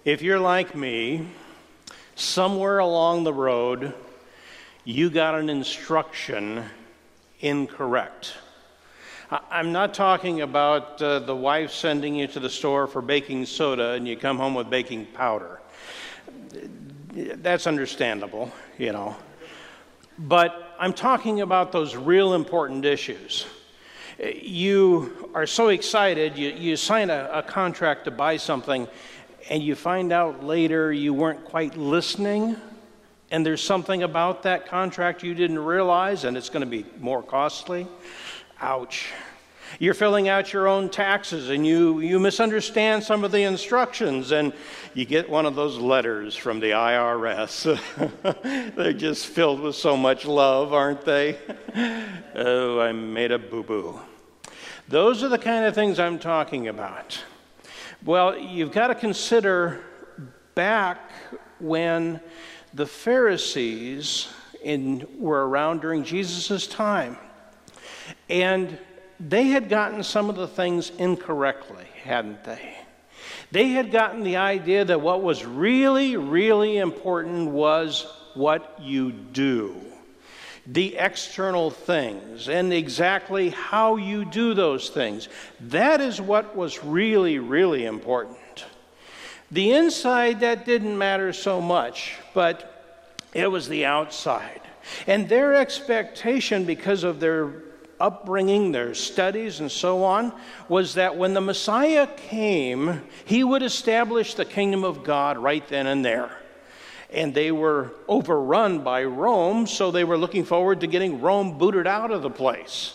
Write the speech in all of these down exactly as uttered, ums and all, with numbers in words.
If you're like me, somewhere along the road, you got an instruction incorrect. I'm not talking about uh, the wife sending you to the store for baking soda and you come home with baking powder. That's understandable, you know. But I'm talking about those real important issues. You are so excited, you, you sign a, a contract to buy something, and you find out later you weren't quite listening, and there's something about that contract you didn't realize, and it's going to be more costly. Ouch. You're filling out your own taxes, and you, you misunderstand some of the instructions, and you get one of those letters from the I R S. They're just filled with so much love, aren't they? Oh, I made a boo-boo. Those are the kind of things I'm talking about. Well, you've got to consider back when the Pharisees in, were around during Jesus' time. And they had gotten some of the things incorrectly, hadn't they? They had gotten the idea that what was really, really important was what you do. The external things and exactly how you do those things. That is what was really, really important. The inside, that didn't matter so much, but it was the outside. And their expectation, because of their upbringing, their studies, and so on, was that when the Messiah came, he would establish the kingdom of God right then and there. And they were overrun by Rome, so they were looking forward to getting Rome booted out of the place.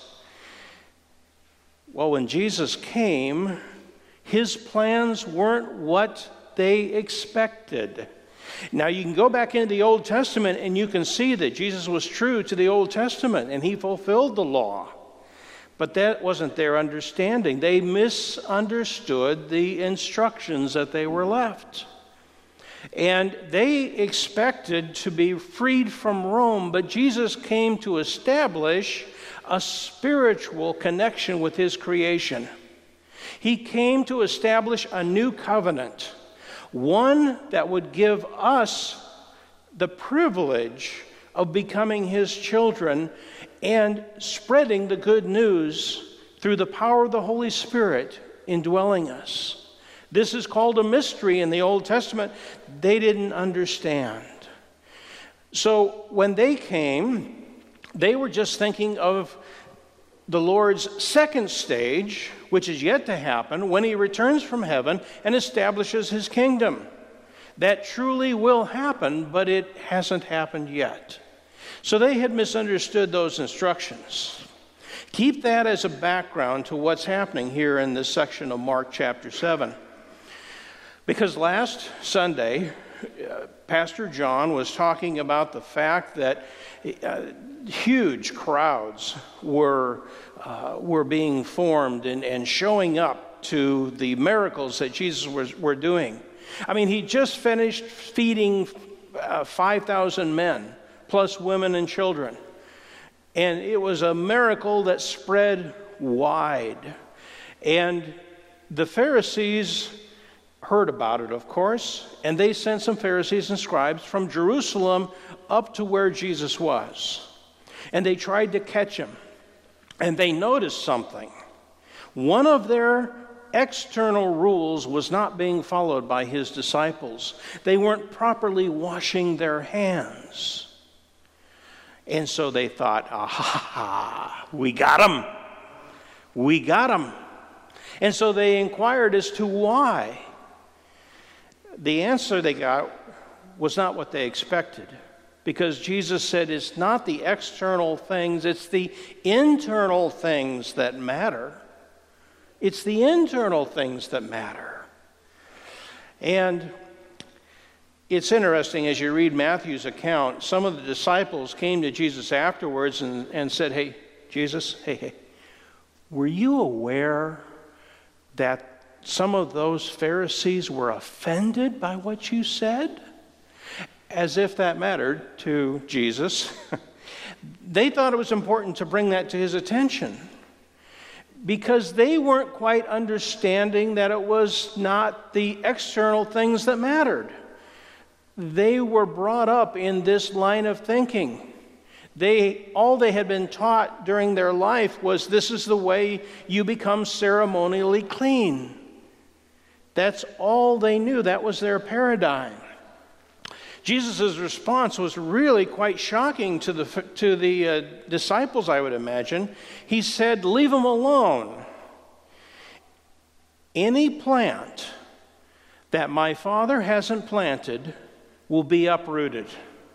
Well, when Jesus came, his plans weren't what they expected. Now, you can go back into the Old Testament and you can see that Jesus was true to the Old Testament and he fulfilled the law. But that wasn't their understanding. They misunderstood the instructions that they were left. And they expected to be freed from Rome, but Jesus came to establish a spiritual connection with his creation. He came to establish a new covenant, one that would give us the privilege of becoming his children and spreading the good news through the power of the Holy Spirit indwelling us. This is called a mystery in the Old Testament. They didn't understand. So when they came, they were just thinking of the Lord's second stage, which is yet to happen, when he returns from heaven and establishes his kingdom. That truly will happen, but it hasn't happened yet. So they had misunderstood those instructions. Keep that as a background to what's happening here in this section of Mark chapter seven. Because last Sunday, uh, Pastor John was talking about the fact that uh, huge crowds were uh, were being formed and, and showing up to the miracles that Jesus was were doing. I mean, he just finished feeding uh, five thousand men, plus women and children. And it was a miracle that spread wide. And the Pharisees heard about it, of course, and they sent some Pharisees and scribes from Jerusalem up to where Jesus was. And they tried to catch him. And they noticed something. One of their external rules was not being followed by his disciples. They weren't properly washing their hands. And so they thought, ah, ha, ha, we got him. We got him. And so they inquired as to why. The answer they got was not what they expected, because Jesus said it's not the external things, it's the internal things that matter. It's the internal things that matter. And it's interesting, as you read Matthew's account, some of the disciples came to Jesus afterwards and, and said, hey, Jesus, hey, hey, were you aware that some of those Pharisees were offended by what you said? As if that mattered to Jesus. They thought it was important to bring that to his attention. because they weren't quite understanding that it was not the external things that mattered. They were brought up in this line of thinking. They, all they had been taught during their life was this is the way you become ceremonially clean. That's all they knew. That was their paradigm. Jesus' response was really quite shocking to the, to the uh, disciples, I would imagine. He said, leave them alone. Any plant that my Father hasn't planted will be uprooted.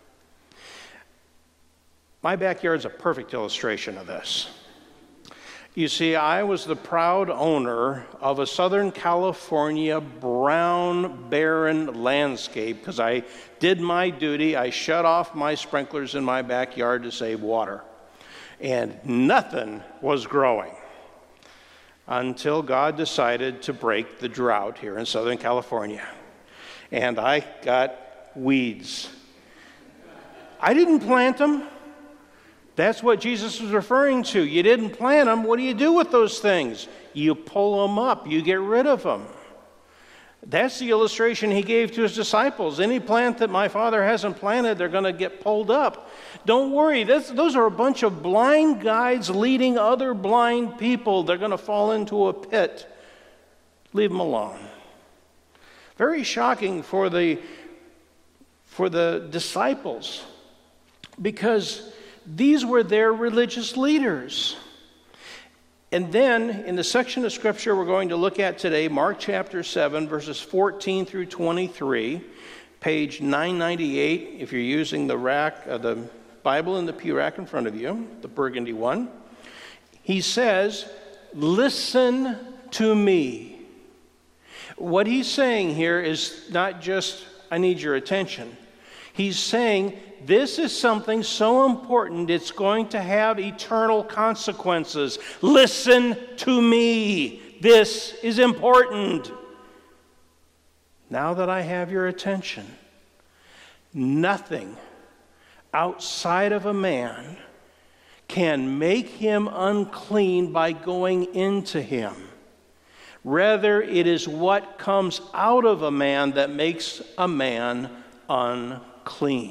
My backyard is a perfect illustration of this. You see, I was the proud owner of a Southern California brown, barren landscape because I did my duty. I shut off my sprinklers in my backyard to save water. And nothing was growing until God decided to break the drought here in Southern California. And I got weeds. I didn't plant them. That's what Jesus was referring to. You didn't plant them. What do you do with those things? You pull them up. You get rid of them. That's the illustration he gave to his disciples. Any plant that my Father hasn't planted, they're going to get pulled up. Don't worry. That's, those are a bunch of blind guides leading other blind people. They're going to fall into a pit. Leave them alone. Very shocking for the, for the disciples, because these were their religious leaders. And then, in the section of Scripture we're going to look at today, Mark chapter seven, verses fourteen through twenty-three, page nine ninety-eight, if you're using the rack, uh, the Bible in the pew rack in front of you, the burgundy one. He says, listen to me. What he's saying here is not just, I need your attention. He's saying, this is something so important, it's going to have eternal consequences. Listen to me. This is important. Now that I have your attention, nothing outside of a man can make him unclean by going into him. Rather, it is what comes out of a man that makes a man unclean.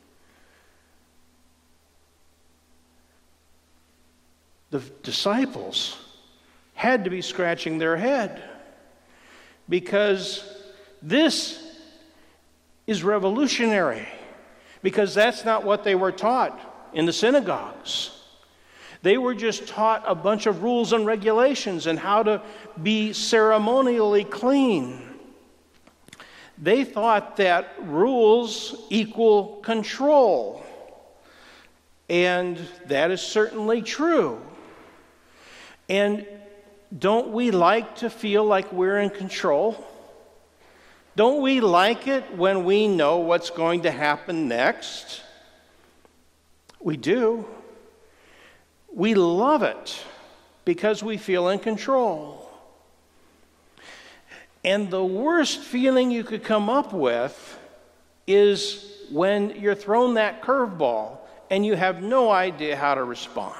The disciples had to be scratching their head, because this is revolutionary, because that's not what they were taught in the synagogues. They were just taught a bunch of rules and regulations and how to be ceremonially clean. They thought that rules equal control, and that is certainly true. And don't we like to feel like we're in control? Don't we like it when we know what's going to happen next? We do. We love it because we feel in control. And the worst feeling you could come up with is when you're thrown that curveball and you have no idea how to respond.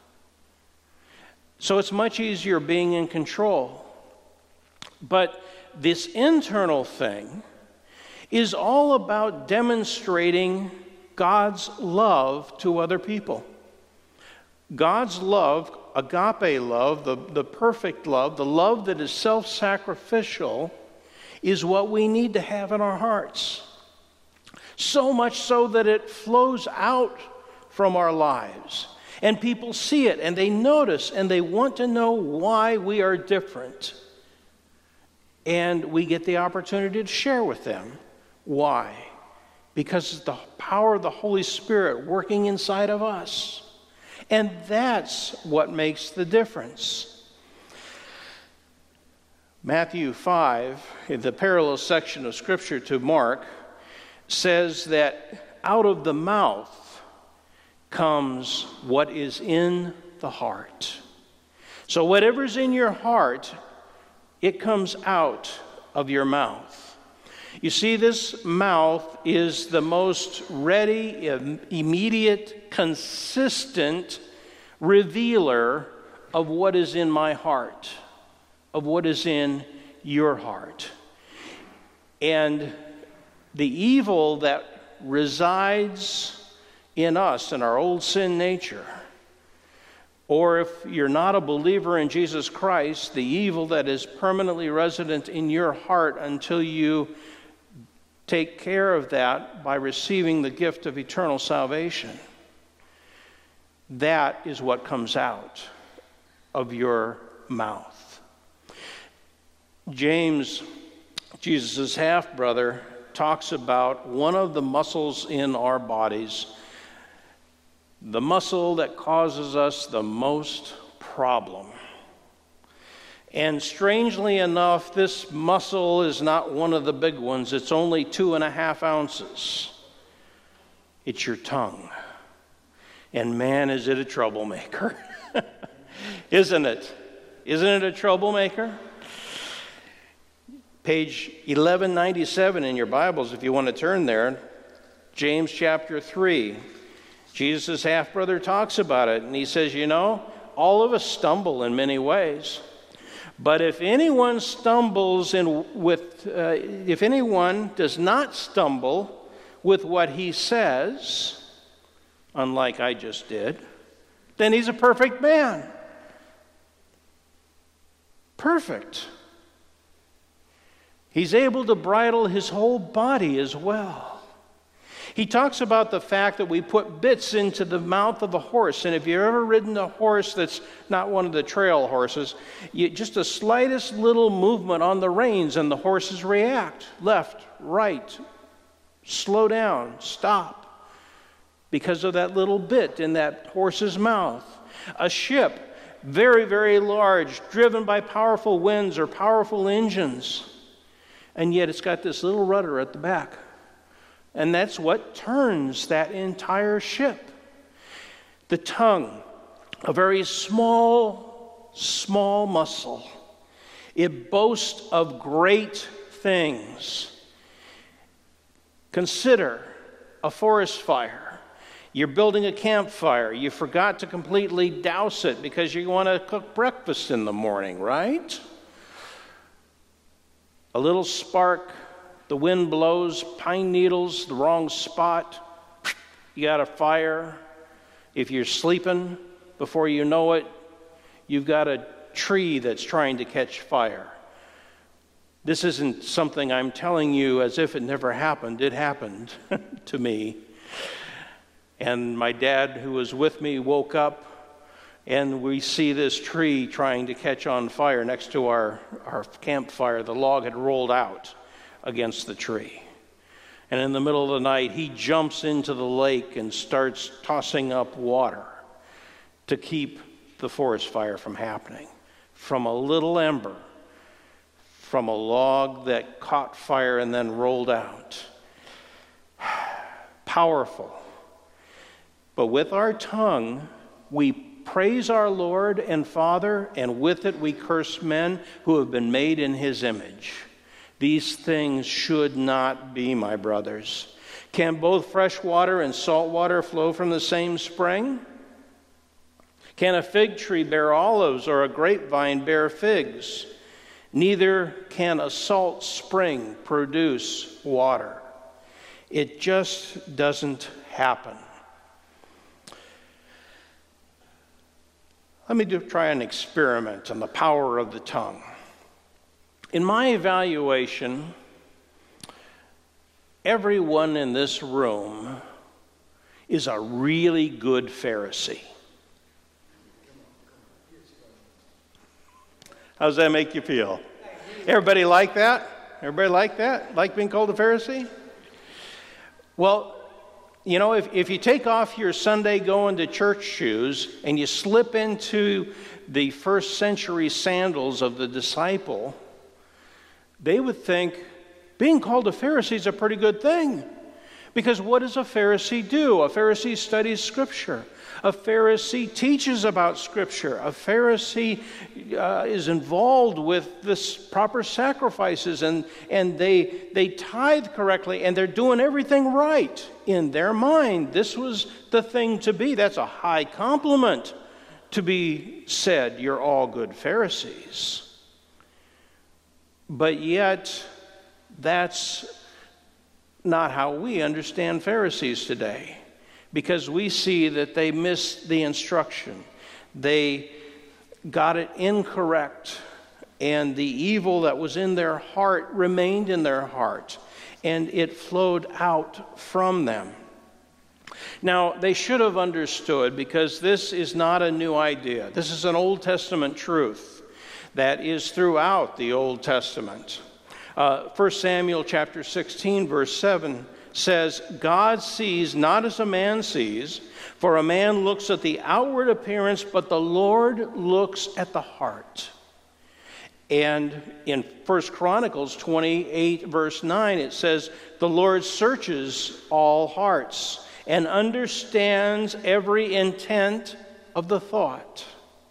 So it's much easier being in control. But this internal thing is all about demonstrating God's love to other people. God's love, agape love, the, the perfect love, the love that is self-sacrificial, is what we need to have in our hearts. So much so that it flows out from our lives. And people see it, and they notice, and they want to know why we are different. And we get the opportunity to share with them why. Because it's the power of the Holy Spirit working inside of us. And that's what makes the difference. Matthew five, in the parallel section of Scripture to Mark, says that out of the mouth comes what is in the heart. So whatever's in your heart, it comes out of your mouth. You see, this mouth is the most ready, immediate, consistent revealer of what is in my heart, of what is in your heart. And the evil that resides in us, in our old sin nature, or if you're not a believer in Jesus Christ, the evil that is permanently resident in your heart until you take care of that by receiving the gift of eternal salvation. That is what comes out of your mouth. James, Jesus' half-brother, talks about one of the muscles in our bodies, the muscle that causes us the most problem. And strangely enough, this muscle is not one of the big ones. It's only two and a half ounces. It's your tongue. And man, is it a troublemaker. Isn't it? Isn't it a troublemaker? Page eleven ninety-seven in your Bibles, if you want to turn there, James chapter three. Jesus' half-brother talks about it, and he says, you know, all of us stumble in many ways. But if anyone stumbles in with, uh, if anyone does not stumble with what he says, unlike I just did, then he's a perfect man. Perfect. He's able to bridle his whole body as well. He talks about the fact that we put bits into the mouth of a horse. And if you've ever ridden a horse that's not one of the trail horses, you, just the slightest little movement on the reins and the horses react. Left, right, slow down, stop. Because of that little bit in that horse's mouth. A ship, very, very large, driven by powerful winds or powerful engines. And yet it's got this little rudder at the back. And that's what turns that entire ship. The tongue, a very small, small muscle. It boasts of great things. Consider a forest fire. You're building a campfire. You forgot to completely douse it because you want to cook breakfast in the morning, right? A little spark. The wind blows, pine needles, the wrong spot. You got a fire. If you're sleeping, before you know it, you've got a tree that's trying to catch fire. This isn't something I'm telling you as if it never happened. It happened to me. And my dad, who was with me, woke up, and we see this tree trying to catch on fire next to our, our campfire. The log had rolled out against the tree. And in the middle of the night, he jumps into the lake and starts tossing up water to keep the forest fire from happening. From a little ember, from a log that caught fire and then rolled out. Powerful. But with our tongue, we praise our Lord and Father, and with it we curse men who have been made in his image. These things should not be, my brothers. Can both fresh water and salt water flow from the same spring? Can a fig tree bear olives or a grapevine bear figs? Neither can a salt spring produce water. It just doesn't happen. Let me do, try an experiment on the power of the tongue. In my evaluation, everyone in this room is a really good Pharisee. How does that make you feel? Everybody like that? Everybody like that? Like being called a Pharisee? Well, you know, if, if you take off your Sunday going to church shoes and you slip into the first century sandals of the disciple, they would think being called a Pharisee is a pretty good thing. Because what does a Pharisee do? A Pharisee studies Scripture. A Pharisee teaches about Scripture. A Pharisee uh, is involved with this proper sacrifices, and, and they, they tithe correctly, and they're doing everything right in their mind. This was the thing to be. That's a high compliment to be said, you're all good Pharisees. But yet, that's not how we understand Pharisees today, because we see that they missed the instruction. They got it incorrect, and the evil that was in their heart remained in their heart, and it flowed out from them. Now, they should have understood, because this is not a new idea. This is an Old Testament truth that is throughout the Old Testament. Uh, First Samuel chapter sixteen, verse seven says, God sees not as a man sees, for a man looks at the outward appearance, but the Lord looks at the heart. And in First Chronicles twenty-eight, verse nine, it says, the Lord searches all hearts and understands every intent of the thought.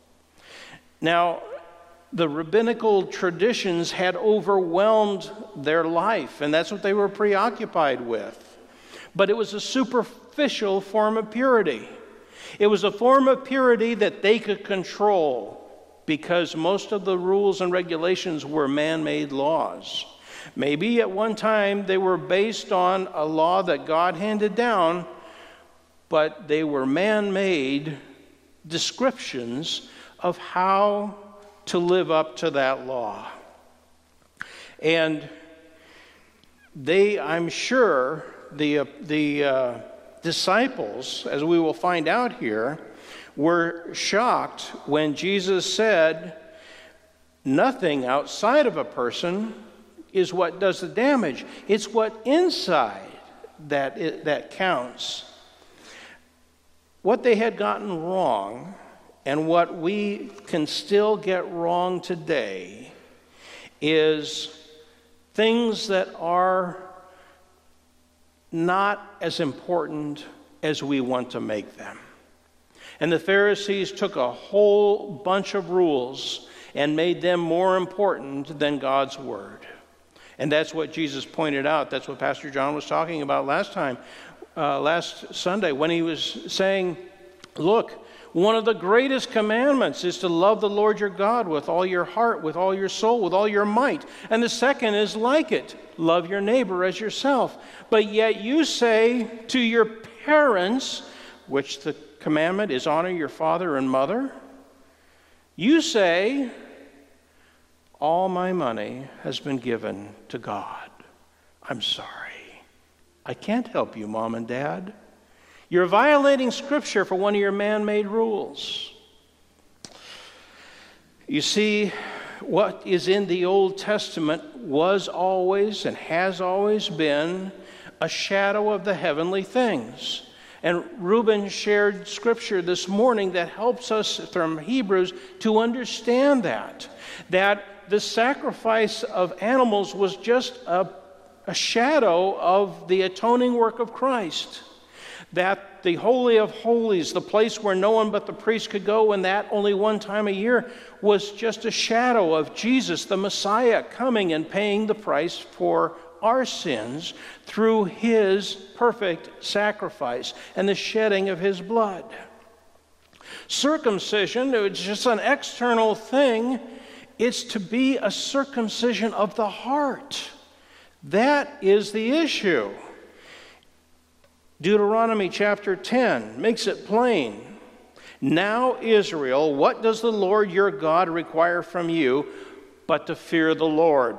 Now, the rabbinical traditions had overwhelmed their life, and that's what they were preoccupied with. But it was a superficial form of purity. It was a form of purity that they could control, because most of the rules and regulations were man-made laws. Maybe at one time they were based on a law that God handed down, but they were man-made descriptions of how to live up to that law. And they, I'm sure, the, uh, the uh, disciples, as we will find out here, were shocked when Jesus said, nothing outside of a person is what does the damage. It's what inside that, it, that counts. What they had gotten wrong, and what we can still get wrong today, is things that are not as important as we want to make them. And the Pharisees took a whole bunch of rules and made them more important than God's word. And that's what Jesus pointed out. That's what Pastor John was talking about last time, uh, last Sunday, when he was saying, look, one of the greatest commandments is to love the Lord your God with all your heart, with all your soul, with all your might. And the second is like it, love your neighbor as yourself. But yet you say to your parents, which the commandment is honor your father and mother, you say, all my money has been given to God. I'm sorry. I can't help you, Mom and Dad. You're violating Scripture for one of your man-made rules. You see, what is in the Old Testament was always and has always been a shadow of the heavenly things. And Reuben shared Scripture this morning that helps us from Hebrews to understand that. That the sacrifice of animals was just a, a shadow of the atoning work of Christ. That the Holy of Holies, the place where no one but the priest could go, and that only one time a year, was just a shadow of Jesus, the Messiah, coming and paying the price for our sins through his perfect sacrifice and the shedding of his blood. Circumcision, it's just an external thing. It's to be a circumcision of the heart. That is the issue. Deuteronomy chapter ten makes it plain. Now, Israel, what does the Lord your God require from you but to fear the Lord?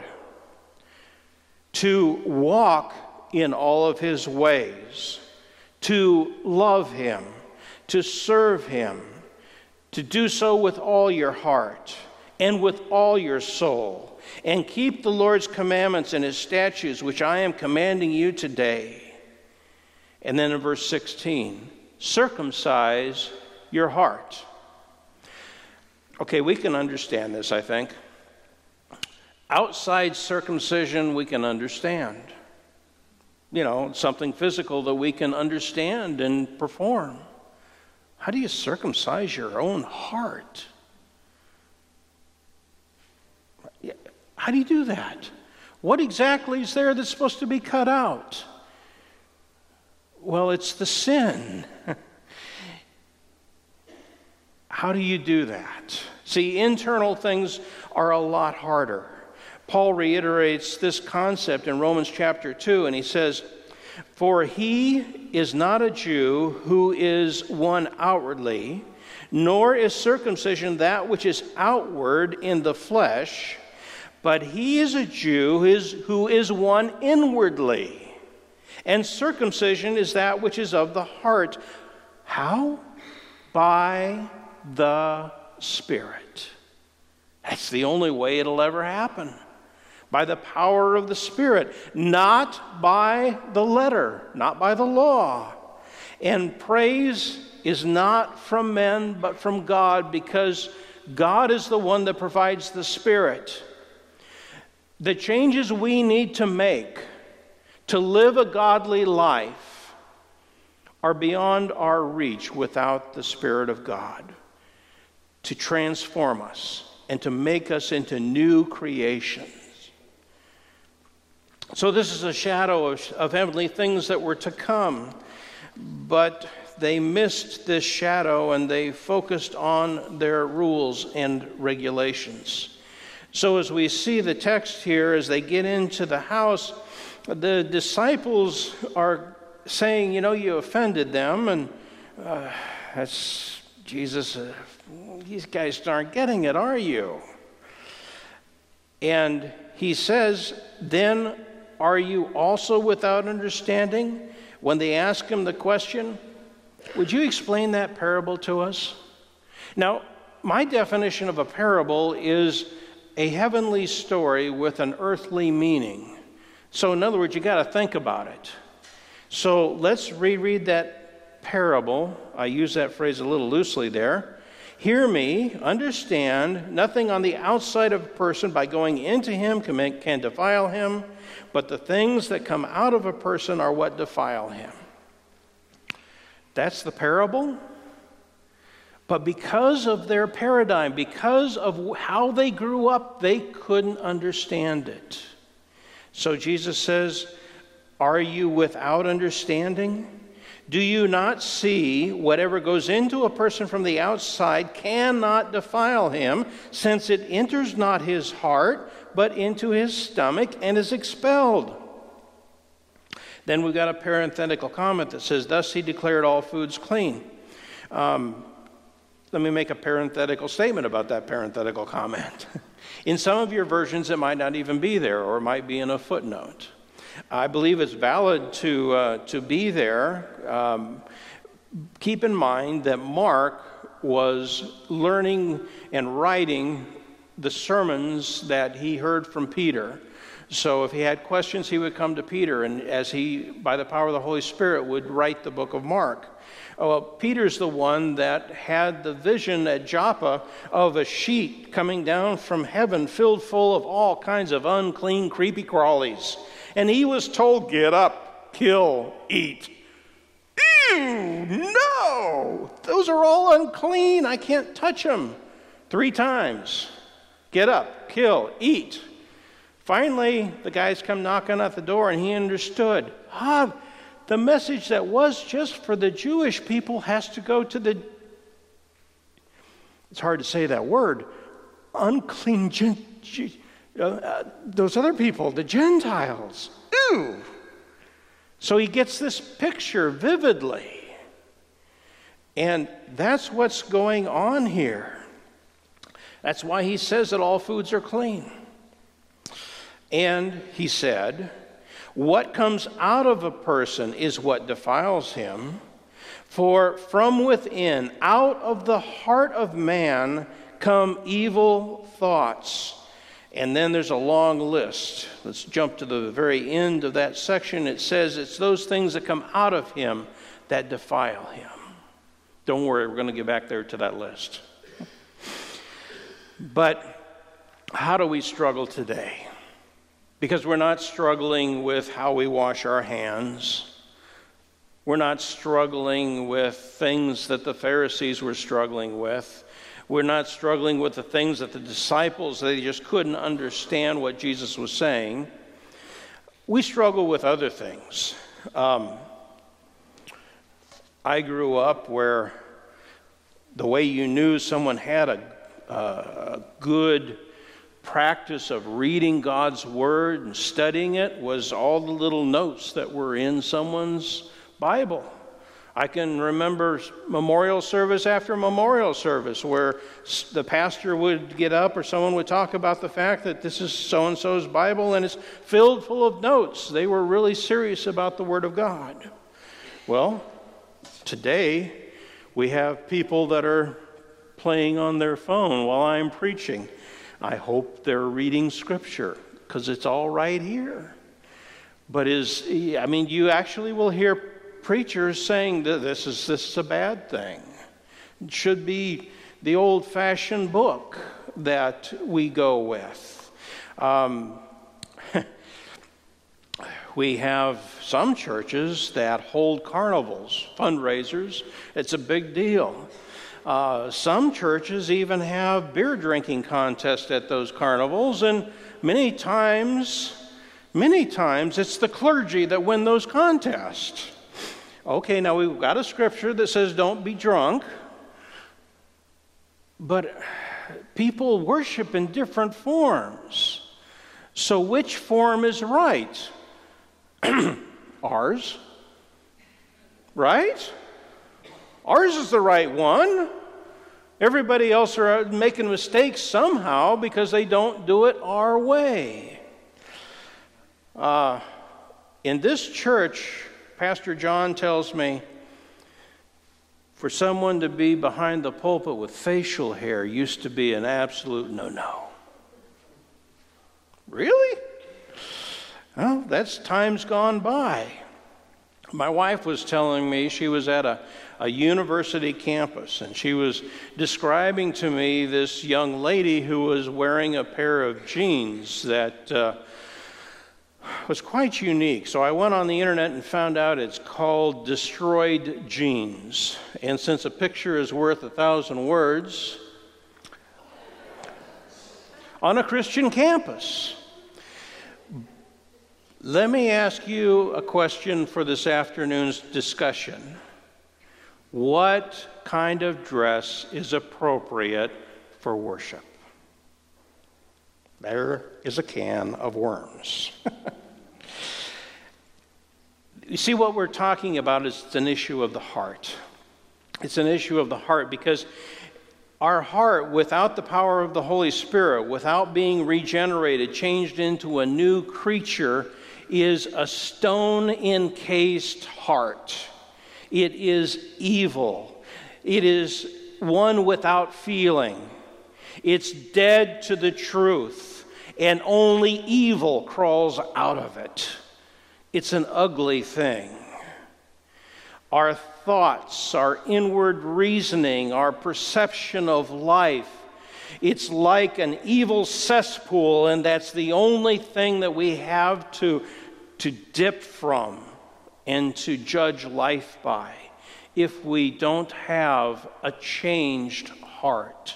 To walk in all of his ways, to love him, to serve him, to do so with all your heart and with all your soul, and keep the Lord's commandments and his statutes, which I am commanding you today. And then in verse sixteen, circumcise your heart. Okay, we can understand this, I think. Outside circumcision, we can understand. You know, something physical that we can understand and perform. How do you circumcise your own heart? How do you do that? What exactly is there that's supposed to be cut out? Well, it's the sin. How do you do that? See, internal things are a lot harder. Paul reiterates this concept in Romans chapter two, and he says, "For he is not a Jew who is one outwardly, nor is circumcision that which is outward in the flesh, but he is a Jew who is, who is one inwardly. And circumcision is that which is of the heart." How? By the Spirit. That's the only way it'll ever happen. By the power of the Spirit, not by the letter, not by the law. And praise is not from men, but from God, because God is the one that provides the Spirit. The changes we need to make to live a godly life are beyond our reach without the Spirit of God to transform us and to make us into new creations. So this is a shadow of, of heavenly things that were to come, but they missed this shadow and they focused on their rules and regulations. So as we see the text here, as they get into the house, the disciples are saying, you know, you offended them, and uh, that's Jesus, uh, these guys aren't getting it, are you? And he says, then are you also without understanding? When they ask him the question, would you explain that parable to us? Now, my definition of a parable is a heavenly story with an earthly meaning. So in other words, you got to think about it. So let's reread that parable. I use that phrase a little loosely there. Hear me, understand, nothing on the outside of a person by going into him can, can defile him, but the things that come out of a person are what defile him. That's the parable. But because of their paradigm, because of how they grew up, they couldn't understand it. So Jesus says, are you without understanding? Do you not see whatever goes into a person from the outside cannot defile him, since it enters not his heart, but into his stomach and is expelled? Then we've got a parenthetical comment that says, thus he declared all foods clean. Um, let me make a parenthetical statement about that parenthetical comment. In some of your versions, it might not even be there, or it might be in a footnote. I believe it's valid to uh, to be there. Um, keep in mind that Mark was learning and writing the sermons that he heard from Peter. So if he had questions, he would come to Peter, and as he, by the power of the Holy Spirit, would write the book of Mark. Oh, well, Peter's the one that had the vision at Joppa of a sheet coming down from heaven filled full of all kinds of unclean, creepy crawlies. And he was told, get up, kill, eat. Ew, no! Those are all unclean. I can't touch them. Three times. Get up, kill, eat. Finally, the guys come knocking at the door, and he understood. Ah, the message that was just for the Jewish people has to go to the, it's hard to say that word, unclean, gen, uh, uh, those other people, the Gentiles. Ew! So he gets this picture vividly. And that's what's going on here. That's why he says that all foods are clean. And he said, what comes out of a person is what defiles him. For from within, out of the heart of man, come evil thoughts. And then there's a long list. Let's jump to the very end of that section. It says it's those things that come out of him that defile him. Don't worry, we're going to get back there to that list. But how do we struggle today? Because we're not struggling with how we wash our hands. We're not struggling with things that the Pharisees were struggling with. We're not struggling with the things that the disciples, they just couldn't understand what Jesus was saying. We struggle with other things. Um, I grew up where The way you knew someone had a, a good practice of reading God's Word and studying it was all the little notes that were in someone's Bible. I can remember memorial service after memorial service where the pastor would get up or someone would talk about the fact that this is so-and-so's Bible and it's filled full of notes. They were really serious about the Word of God. Well, today we have people that are playing on their phone while I'm preaching. I hope they're reading Scripture because it's all right here. But is I mean, you actually will hear preachers saying that this is this is a bad thing. It should be the old-fashioned book that we go with. Um, we have some churches that hold carnivals, fundraisers. It's a big deal. Uh, some churches even have beer drinking contests at those carnivals, and many times, many times it's the clergy that win those contests. Okay, now we've got a scripture that says don't be drunk, but people worship in different forms. So which form is right? Ours. Right? Ours is the right one. Everybody else are making mistakes somehow because they don't do it our way. Uh, in this church, Pastor John tells me, for someone to be behind the pulpit with facial hair used to be an absolute no-no. Really? Well, that's time's gone by. My wife was telling me she was at a, a university campus, and she was describing to me this young lady who was wearing a pair of jeans that uh, was quite unique. So I went on the internet and found out it's called destroyed jeans. And since a picture is worth a thousand words, on a Christian campus. Let me ask you a question for this afternoon's discussion. What kind of dress is appropriate for worship? There is a can of worms. You see, what we're talking about is it's an issue of the heart. It's an issue of the heart because our heart, without the power of the Holy Spirit, without being regenerated, changed into a new creature, is a stone-encased heart. It is evil. It is one without feeling. It's dead to the truth, and only evil crawls out of it. It's an ugly thing. Our thoughts, our inward reasoning, our perception of life, it's like an evil cesspool, and that's the only thing that we have to, to dip from and to judge life by if we don't have a changed heart.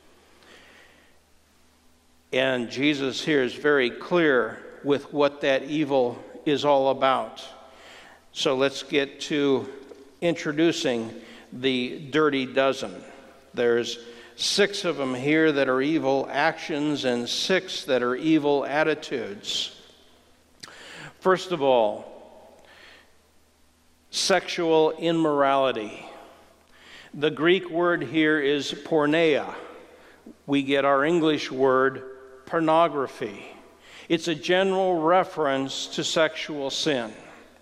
And Jesus here is very clear with what that evil is all about. So let's get to introducing the dirty dozen. There's six of them here that are evil actions and six that are evil attitudes. First of all, sexual immorality. The Greek word here is porneia. We get our English word pornography. It's a general reference to sexual sin.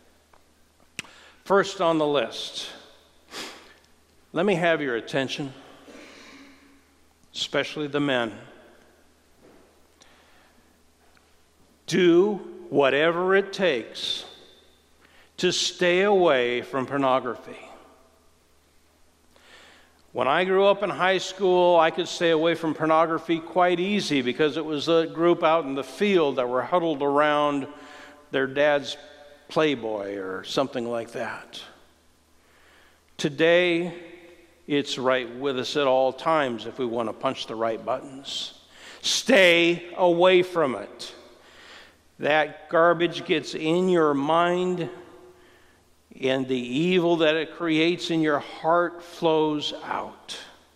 First on the list, let me have your attention, especially the men. Do whatever it takes to stay away from pornography. When I grew up in high school, I could stay away from pornography quite easy because it was a group out in the field that were huddled around their dad's Playboy or something like that. Today, it's right with us at all times if we want to punch the right buttons. Stay away from it. That garbage gets in your mind, and the evil that it creates in your heart flows out.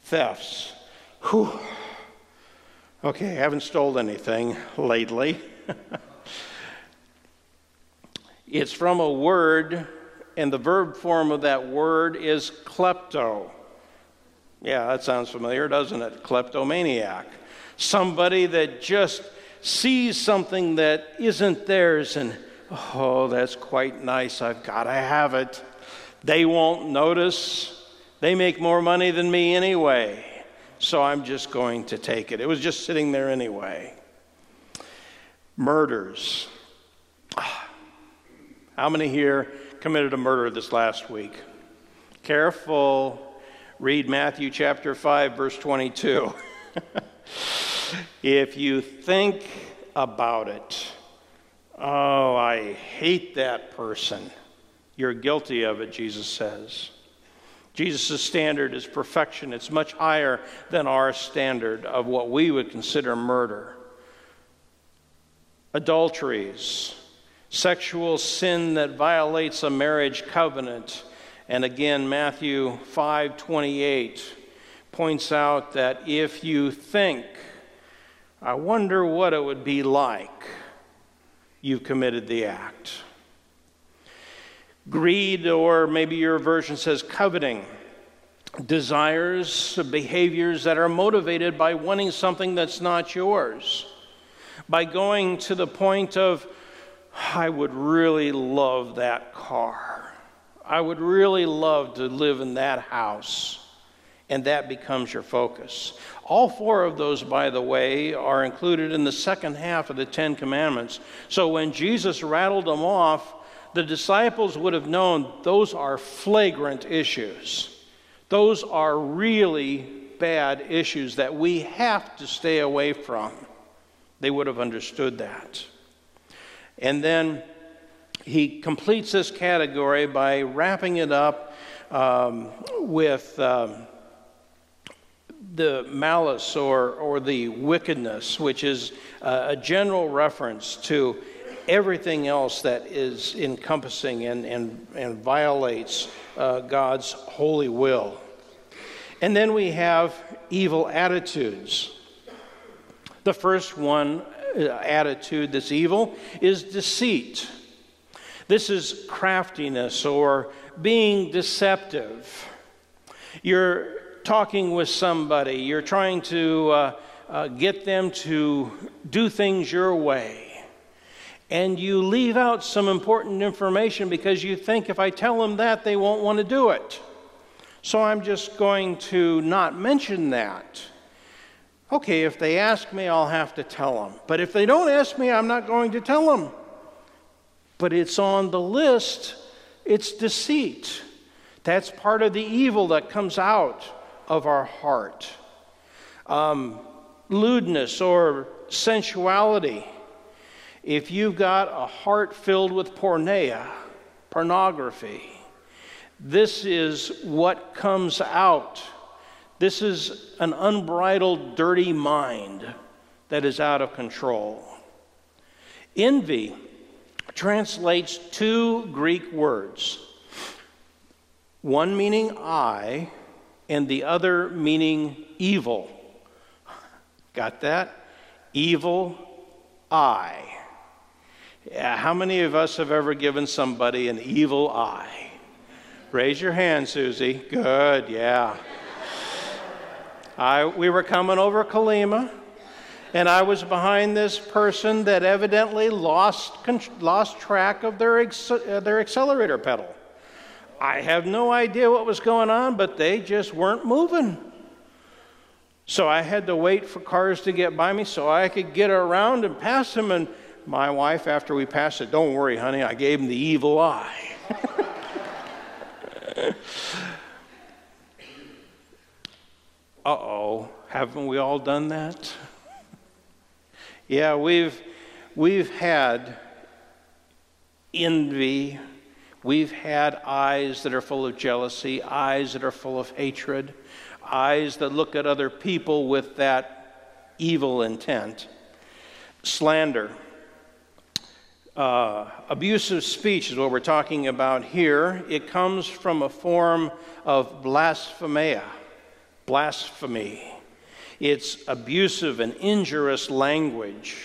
thefts. Whew. Okay, I haven't stolen anything lately. It's from a word, and the verb form of that word is klepto. Yeah, that sounds familiar, doesn't it? Kleptomaniac. Somebody that just sees something that isn't theirs and, oh, that's quite nice, I've got to have it. They won't notice. They make more money than me anyway, so I'm just going to take it. It was just sitting there anyway. Murders. How many here committed a murder this last week? Careful. Read Matthew chapter five, verse twenty-two. If you think about it, oh, I hate that person, you're guilty of it, Jesus says. Jesus' standard is perfection. It's much higher than our standard of what we would consider murder. Adulteries, sexual sin that violates a marriage covenant. And again, Matthew five twenty-eight points out that if you think, I wonder what it would be like, you've committed the act. Greed, or maybe your version says coveting, desires, behaviors that are motivated by wanting something that's not yours, by going to the point of, I would really love that car. I would really love to live in that house. And that becomes your focus. All four of those, by the way, are included in the second half of the Ten Commandments. So when Jesus rattled them off, the disciples would have known those are flagrant issues. Those are really bad issues that we have to stay away from. They would have understood that. And then he completes this category by wrapping it up um, with um, the malice or, or the wickedness, which is uh, a general reference to everything else that is encompassing and, and, and violates uh, God's holy will. And then we have evil attitudes. The first one, uh, attitude that's evil, is deceit. This is craftiness or being deceptive. You're talking with somebody, you're trying to uh, uh, get them to do things your way, and you leave out some important information because you think if I tell them that, they won't want to do it. So I'm just going to not mention that. Okay, if they ask me, I'll have to tell them. But if they don't ask me, I'm not going to tell them. But it's on the list. It's deceit. That's part of the evil that comes out of our heart. Um, lewdness or sensuality. If you've got a heart filled with porneia, pornography, this is what comes out. This is an unbridled, dirty mind that is out of control. Envy translates two Greek words, one meaning I and the other meaning evil. Got that? Evil eye. Yeah, how many of us have ever given somebody an evil eye? Raise your hand, Susie. Good, yeah. I, we were coming over Colima, and I was behind this person that evidently lost lost track of their ex, uh, their accelerator pedal. I have no idea what was going on, but they just weren't moving. So I had to wait for cars to get by me so I could get around and pass them. And my wife, after we passed it, don't worry, honey, I gave him the evil eye. Uh-oh, haven't we all done that? Yeah, we've we've had envy. We've had eyes that are full of jealousy, eyes that are full of hatred, eyes that look at other people with that evil intent. Slander. Uh, abusive speech is what we're talking about here. It comes from a form of blasphemia. blasphemy. It's abusive and injurious language.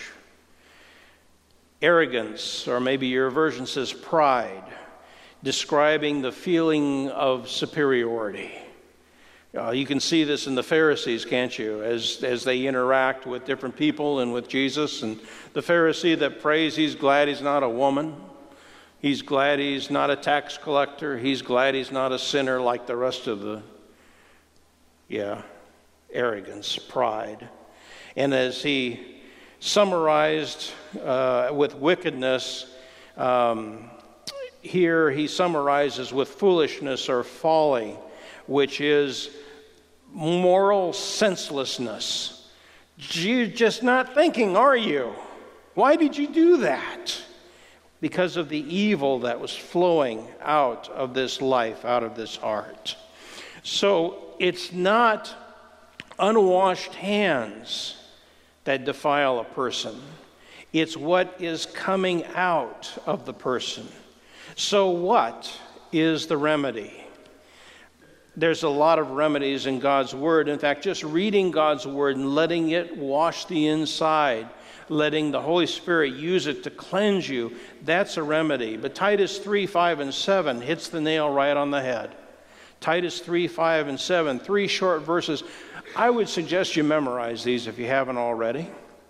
Arrogance, or maybe your version says pride, describing the feeling of superiority. Uh, you can see this in the Pharisees, can't you, as, as they interact with different people and with Jesus. And the Pharisee that prays, he's glad he's not a woman. He's glad he's not a tax collector. He's glad he's not a sinner like the rest of the, yeah, arrogance, pride. And as he summarized uh, with wickedness, um, here he summarizes with foolishness or folly, which is moral senselessness. You're just not thinking, are you? Why did you do that? Because of the evil that was flowing out of this life, out of this heart. So it's not unwashed hands that defile a person. It's what is coming out of the person. So what is the remedy? There's a lot of remedies in God's Word. In fact, just reading God's Word and letting it wash the inside, letting the Holy Spirit use it to cleanse you, that's a remedy. But Titus three, five, and seven hits the nail right on the head. Titus three, five, and seven, three short verses. I would suggest you memorize these if you haven't already.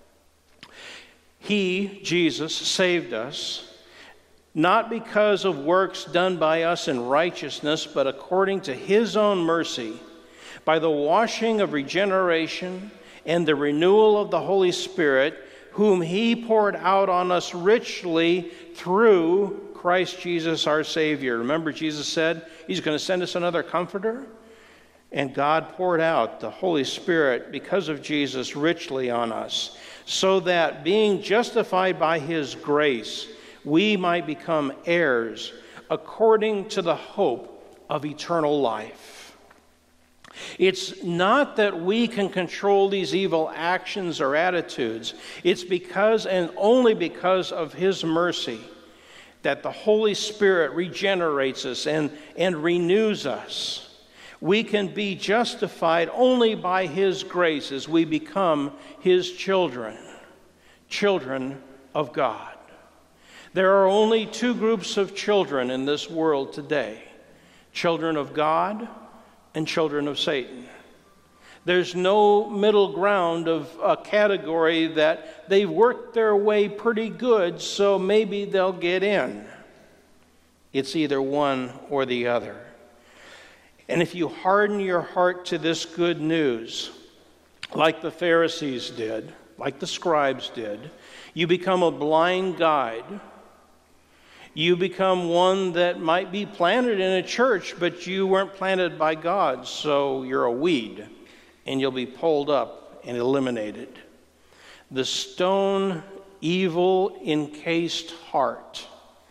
He, Jesus, saved us, not because of works done by us in righteousness, but according to his own mercy, by the washing of regeneration and the renewal of the Holy Spirit, whom he poured out on us richly through Christ Jesus our Savior. Remember, Jesus said he's going to send us another comforter? And God poured out the Holy Spirit because of Jesus richly on us, so that being justified by his grace, we might become heirs according to the hope of eternal life. It's not that we can control these evil actions or attitudes. It's because and only because of his mercy that the Holy Spirit regenerates us and, and renews us. We can be justified only by his grace as we become his children, children of God. There are only two groups of children in this world today: children of God and children of Satan. There's no middle ground of a category that they've worked their way pretty good, so maybe they'll get in. It's either one or the other. And if you harden your heart to this good news, like the Pharisees did, like the scribes did, you become a blind guide. You become one that might be planted in a church, but you weren't planted by God, so you're a weed, and you'll be pulled up and eliminated. The stone, evil, encased heart.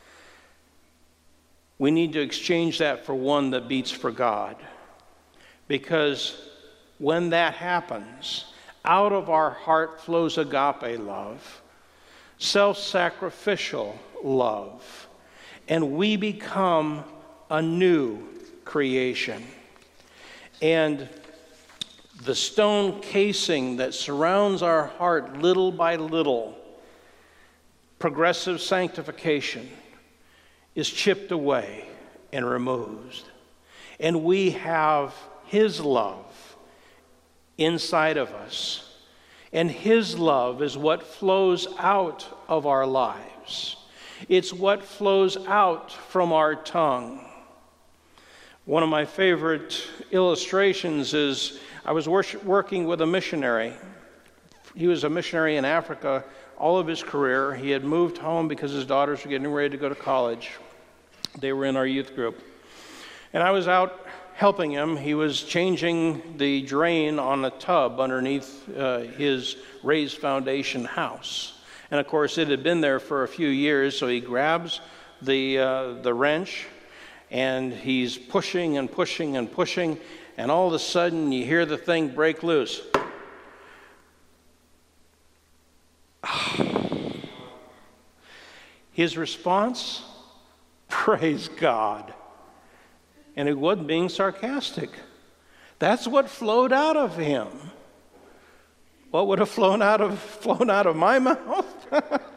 We need to exchange that for one that beats for God. Because when that happens, out of our heart flows agape love, self-sacrificial love. And we become a new creation. And the stone casing that surrounds our heart little by little, progressive sanctification, is chipped away and removed. And we have his love inside of us. And his love is what flows out of our lives. It's what flows out from our tongue. One of my favorite illustrations is I was worship, working with a missionary. He was a missionary in Africa all of his career. He had moved home because his daughters were getting ready to go to college. They were in our youth group. And I was out helping him. He was changing the drain on a tub underneath uh, his raised foundation house. And of course, it had been there for a few years, so he grabs the uh, the wrench, and he's pushing and pushing and pushing, and all of a sudden, you hear the thing break loose. His response? Praise God. And he wasn't being sarcastic. That's what flowed out of him. What would have flown out of flown out of my mouth?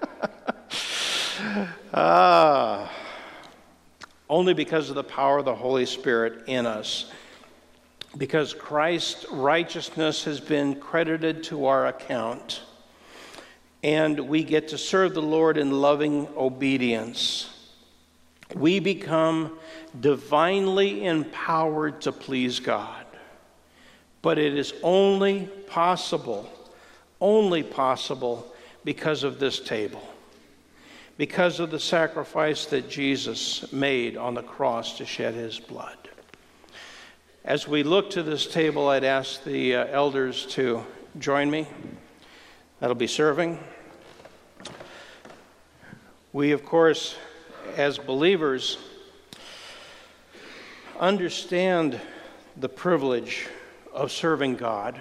ah, only because of the power of the Holy Spirit in us. Because Christ's righteousness has been credited to our account, and we get to serve the Lord in loving obedience. We become divinely empowered to please God. But it is only possible, only possible because of this table, because of the sacrifice that Jesus made on the cross to shed his blood. As we look to this table, I'd ask the uh, elders to join me. That'll be serving. We, of course, as believers, understand the privilege of serving God.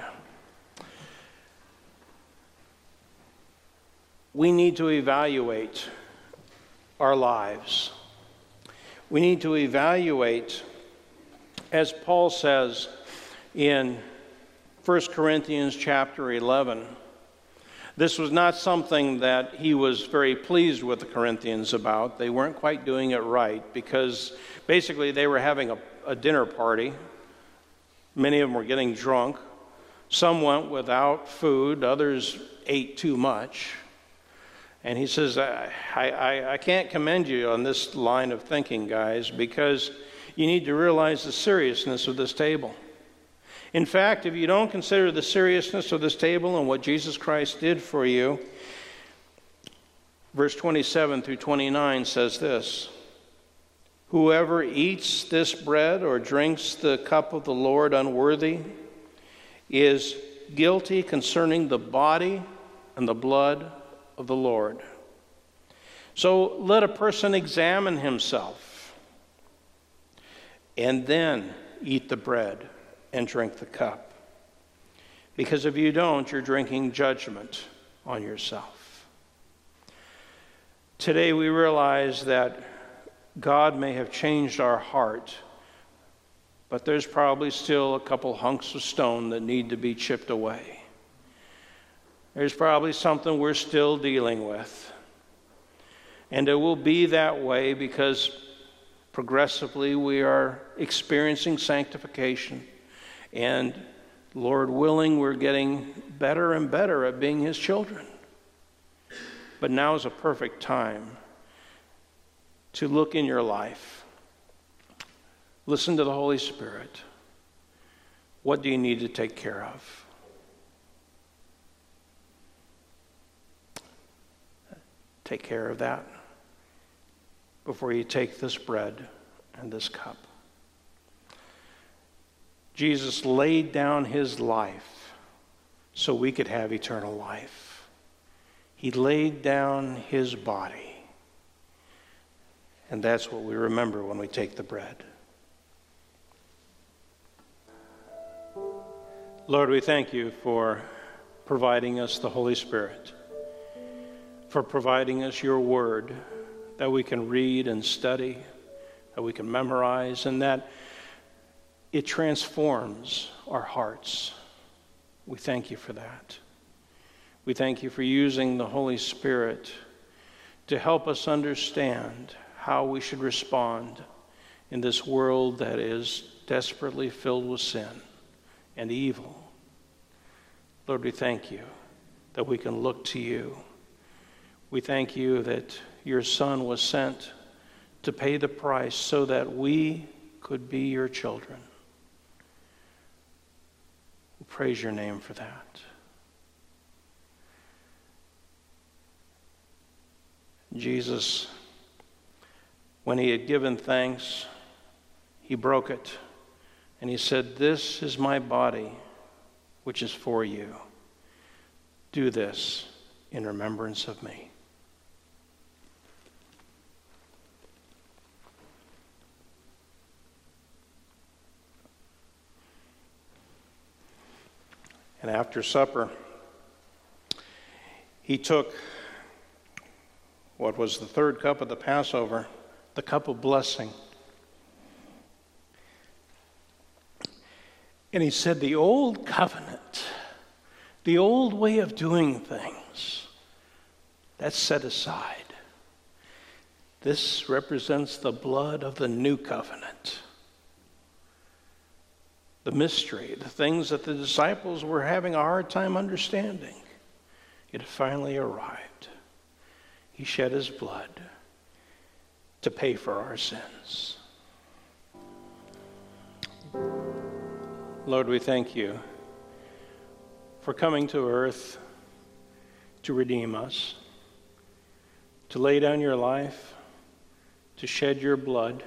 We need to evaluate our lives. We need to evaluate, as Paul says in First Corinthians chapter eleven. This was not something that he was very pleased with the Corinthians about. They weren't quite doing it right, because basically they were having a, a dinner party. Many of them were getting drunk. Some went without food. Others ate too much. And he says, I, I, I can't commend you on this line of thinking, guys, because you need to realize the seriousness of this table. In fact, if you don't consider the seriousness of this table and what Jesus Christ did for you, verse twenty-seven through twenty-nine says this: whoever eats this bread or drinks the cup of the Lord unworthy is guilty concerning the body and the blood of the Lord. So let a person examine himself, and then eat the bread and drink the cup. Because if you don't, you're drinking judgment on yourself. Today we realize that God may have changed our heart, but there's probably still a couple hunks of stone that need to be chipped away. There's probably something we're still dealing with. And it will be that way because progressively we are experiencing sanctification. And Lord willing, we're getting better and better at being his children. But now is a perfect time to look in your life. Listen to the Holy Spirit. What do you need to take care of? Take care of that before you take this bread and this cup. Jesus laid down his life so we could have eternal life. He laid down his body. And that's what we remember when we take the bread. Lord, we thank you for providing us the Holy Spirit, for providing us your word that we can read and study, that we can memorize, and that it transforms our hearts. We thank you for that. We thank you for using the Holy Spirit to help us understand how we should respond in this world that is desperately filled with sin and evil. Lord, we thank you that we can look to you. We thank you that your Son was sent to pay the price so that we could be your children. We praise your name for that. Jesus, when he had given thanks, he broke it, and he said, "This is my body, which is for you. Do this in remembrance of me." And after supper, he took what was the third cup of the Passover, the cup of blessing. And he said, the old covenant, the old way of doing things, that's set aside. This represents the blood of the new covenant. The mystery, the things that the disciples were having a hard time understanding. It finally arrived. He shed his blood to pay for our sins. Lord, we thank you for coming to earth to redeem us, to lay down your life, to shed your blood,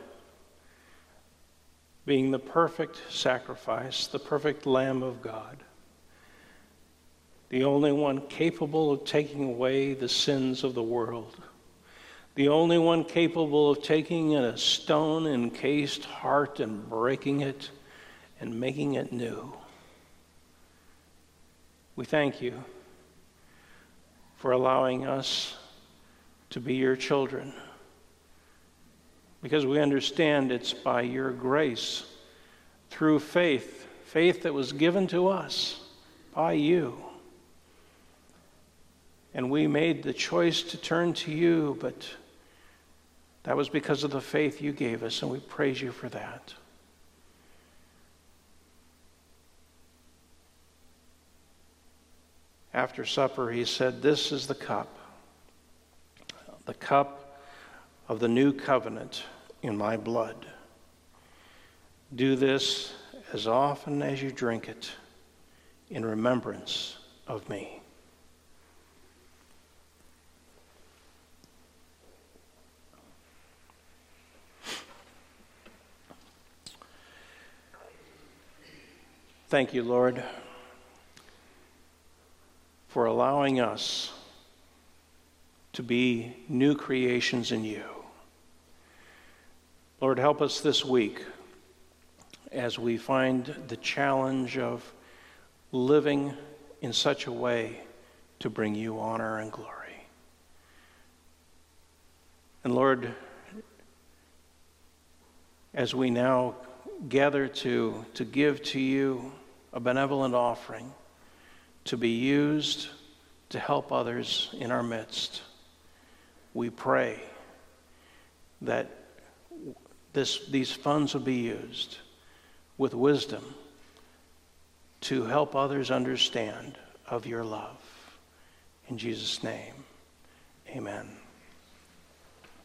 being the perfect sacrifice, the perfect Lamb of God, the only one capable of taking away the sins of the world, the only one capable of taking a stone-encased heart and breaking it and making it new. We thank you for allowing us to be your children, because we understand it's by your grace, through faith, faith that was given to us by you. And we made the choice to turn to you, but that was because of the faith you gave us, and we praise you for that. After supper, he said, this is the cup, the cup of the new covenant in my blood. Do this as often as you drink it in remembrance of me. Thank you, Lord, for allowing us to be new creations in you. Lord, help us this week as we find the challenge of living in such a way to bring you honor and glory. And Lord, as we now gather to, to give to you a benevolent offering to be used to help others in our midst, we pray that this, these funds will be used with wisdom to help others understand of your love. In Jesus' name, amen.